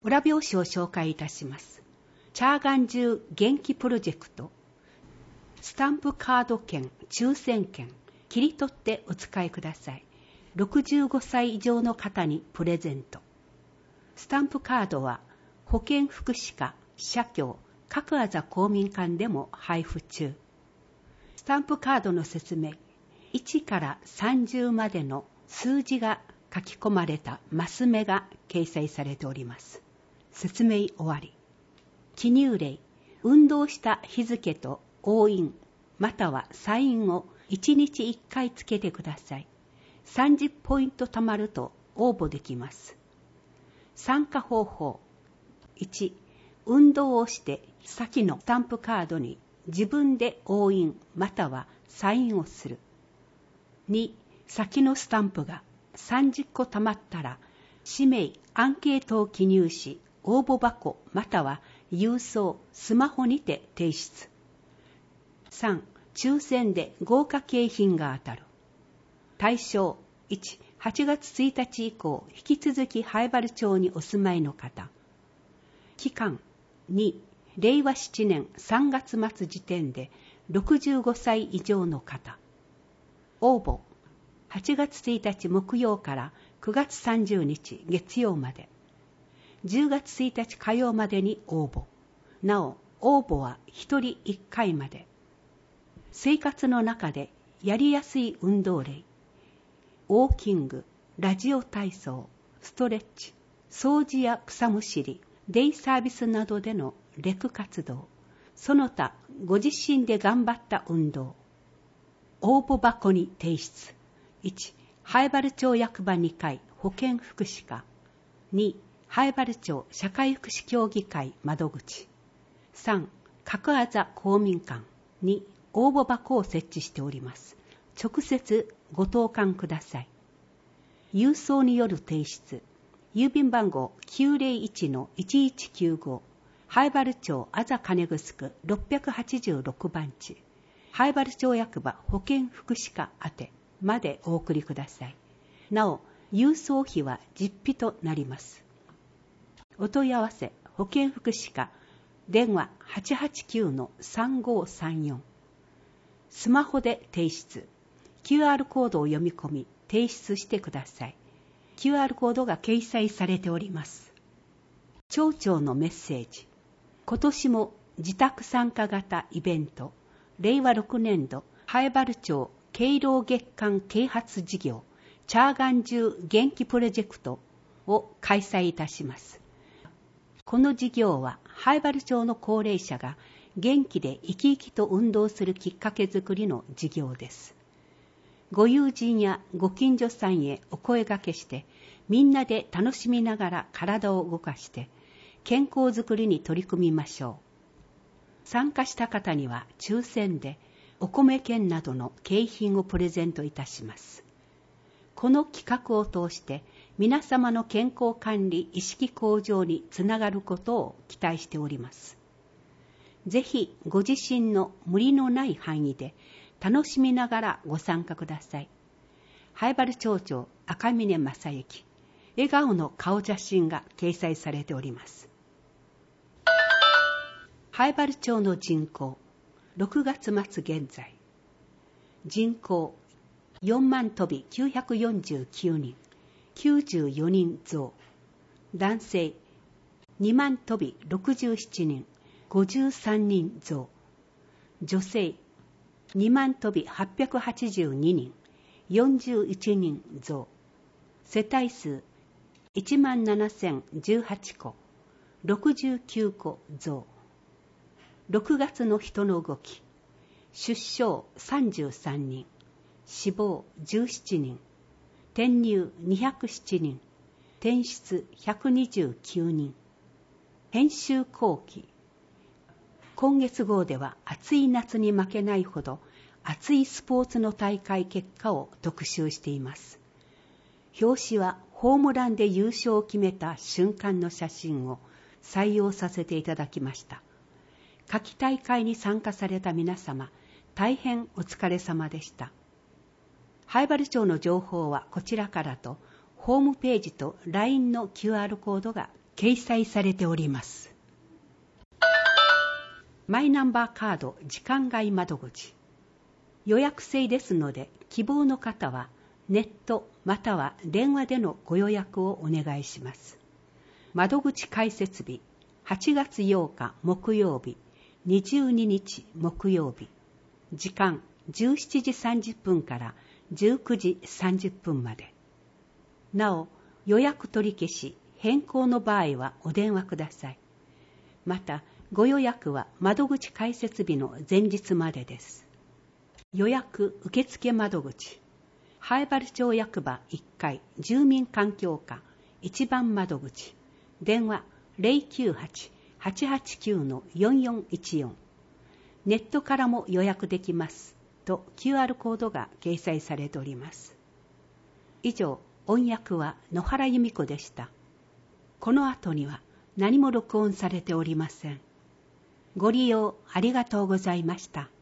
裏表紙を紹介いたします。チャーガン中元気プロジェクト、スタンプカード券、抽選券、切り取ってお使いください。65歳以上の方にプレゼント。スタンプカードは保健福祉課、社協、各あざ公民館でも配布中。スタンプカードの説明、1から30までの数字が書き込まれたマス目が掲載されております。説明終わり。記入例、運動した日付と押印またはサインを1日1回つけてください。30ポイント貯まると応募できます。参加方法。1、運動をして先のスタンプカードに自分で押印またはサインをする。2、先のスタンプが30個貯まったら、氏名、アンケートを記入し、応募箱または郵送、スマホにて提出。3、抽選で豪華景品が当たる。対象1、8月1日以降、引き続き南風原町にお住まいの方。期間2、令和7年3月末時点で65歳以上の方。応募8月1日木曜から9月30日月曜まで。10月1日火曜までに応募。なお、応募は1人1回まで。生活の中でやりやすい運動例。ウォーキング、ラジオ体操、ストレッチ、掃除や草むしり、デイサービスなどでのレク活動、その他ご自身で頑張った運動。応募箱に提出。1、南風原町役場2階保健福祉課。2、南風原町社会福祉協議会窓口。3、各あざ公民館に応募箱を設置しております。直接ご投函ください。郵送による提出。郵便番号 901-1195 南風原町あざ金城区686番地南風原町役場保健福祉課宛てまでお送りください。なお、郵送費は実費となります。お問い合わせ保健福祉課電話 889-3534。スマホで提出。QR コードを読み込み提出してください。QR コードが掲載されております。町長のメッセージ。今年も自宅参加型イベント、令和6年度南風原町敬老月間啓発事業、チャーガン中元気プロジェクトを開催いたします。この事業は南風原町の高齢者が元気で生き生きと運動するきっかけづくりの事業です。ご友人やご近所さんへお声掛けして、みんなで楽しみながら体を動かして、健康づくりに取り組みましょう。参加した方には抽選でお米券などの景品をプレゼントいたします。この企画を通して皆様の健康管理意識向上につながることを期待しております。ぜひご自身の無理のない範囲で楽しみながらご参加ください。南風原町長赤嶺正幸、笑顔の顔写真が掲載されております。南風原町の人口、6月末現在、人口4万飛び949人、94人増。男性2万飛び67人、53人増。女性2万飛び882人、41人増。世帯数17,018戸、69戸増。6月の人の動き。出生33人、死亡17人、転入207人、転出129人。編集後期。今月号では暑い夏に負けないほど熱いスポーツの大会結果を特集しています。表紙はホームランで優勝を決めた瞬間の写真を採用させていただきました。夏季大会に参加された皆様、大変お疲れ様でした。南風原町の情報はこちらからと、ホームページと LINE の QR コードが掲載されております。マイナンバーカード時間外窓口。予約制ですので、希望の方はネットまたは電話でのご予約をお願いします。窓口開設日、8月8日木曜日、22日木曜日。時間17時30分から19時30分まで。なお、予約取り消し、変更の場合はお電話ください。また、ご予約は窓口開設日の前日までです。予約受付窓口。南風原町役場1階住民環境課1番窓口。電話 098-889-4414。ネットからも予約できますと QR コードが掲載されております。以上、音訳は野原由美子でした。この後には何も録音されておりません。ご利用ありがとうございました。